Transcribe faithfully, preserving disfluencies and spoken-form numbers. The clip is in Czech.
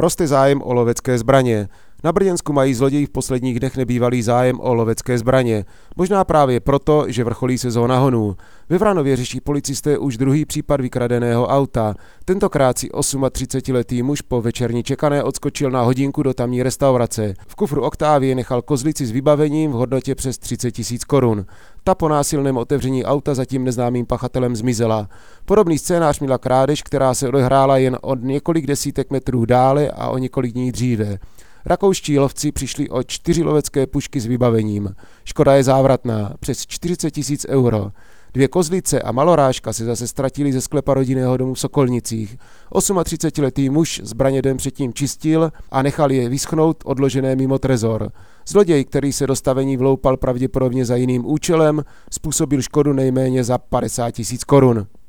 Roste zájem o lovecké zbraně. Na Brděnsku mají zloději v posledních dnech nebývalý zájem o lovecké zbraně. Možná právě proto, že vrcholí sezóna honů. Ve Vranově řeší policisté už druhý případ vykradeného auta. Tentokrát si třicetiosmiletý muž po večerní čekané odskočil na hodinku do tamní restaurace. V kufru Octavie nechal kozlici s vybavením v hodnotě přes třicet tisíc korun. Ta po násilném otevření auta zatím neznámým pachatelem zmizela. Podobný scénář měla krádež, která se odehrála jen od několik desítek metrů dále a o několik dní dříve. Rakouští lovci přišli o čtyři lovecké pušky s vybavením. Škoda je závratná, přes čtyřicet tisíc euro. Dvě kozlice a malorážka se zase ztratili ze sklepa rodinného domu v Sokolnicích. třicetiosmiletý muž zbraně den předtím čistil a nechal je vyschnout odložené mimo trezor. Zloděj, který se do stavení vloupal pravděpodobně za jiným účelem, způsobil škodu nejméně za padesát tisíc korun.